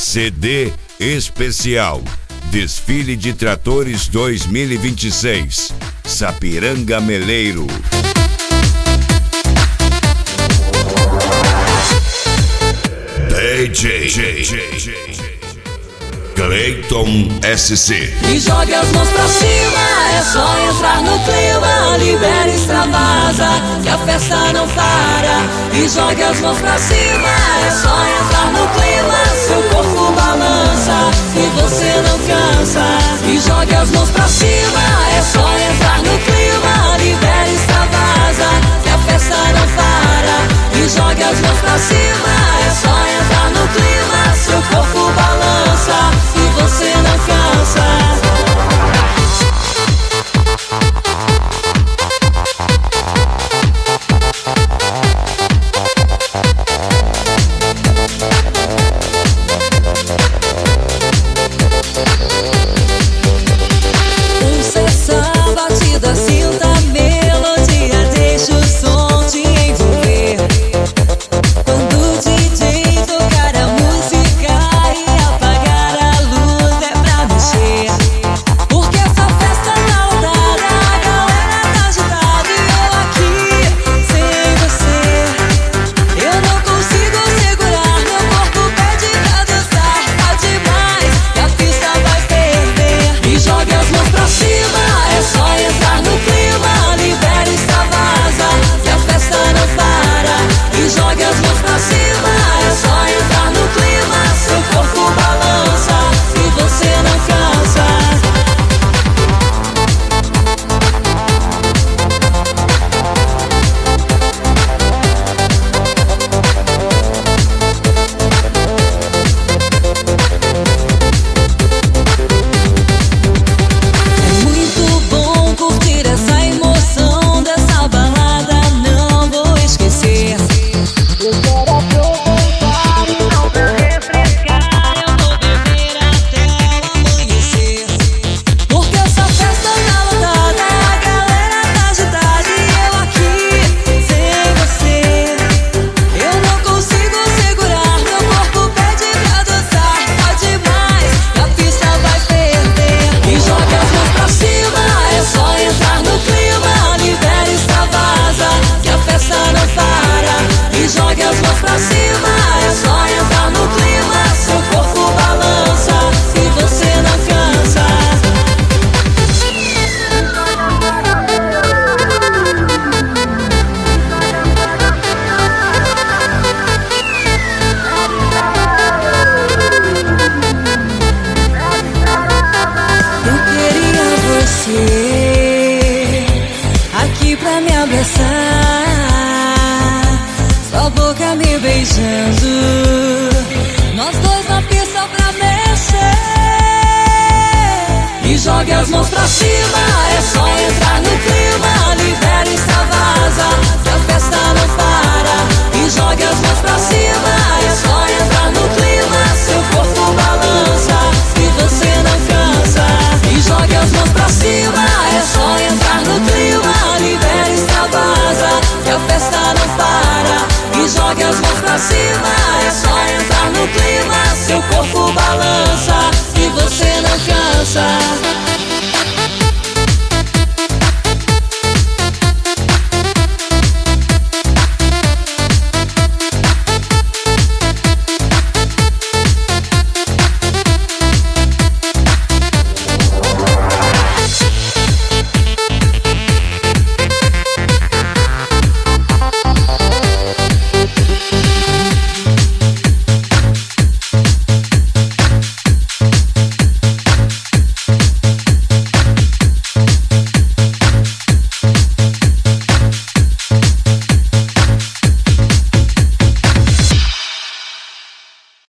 CD especial Desfile de Tratores 2026 Sapiranga Meleiro. DJ Cleiton SC. E jogue as mãos pra cima, é só entrar no clima. Libera, extravasa, que a festa não para. E jogue as mãos pra cima, é só entrar no clima. Seu corpo balança e você não cansa. E jogue as mãos pra cima, é só entrar no clima. Libera, extravasa, que a festa não para. E jogue as mãos pra cima, é só entrar no clima. Seu corpo balança e você não cansa. Aqui pra me abraçar, sua boca me beijando, nós dois na pista pra mexer. E jogue as mãos pra cima, é só entrar no clima. Libera, extravasa, que a festa não para. E jogue as mãos pra cima, é só entrar no clima. Seu corpo balança e você não cansa. E jogue as mãos pra cima, é só entrar no clima. Libera, extravasa, que a festa não para. E jogue as mãos pra cima, é só entrar no clima. Seu corpo balança e você não cansa.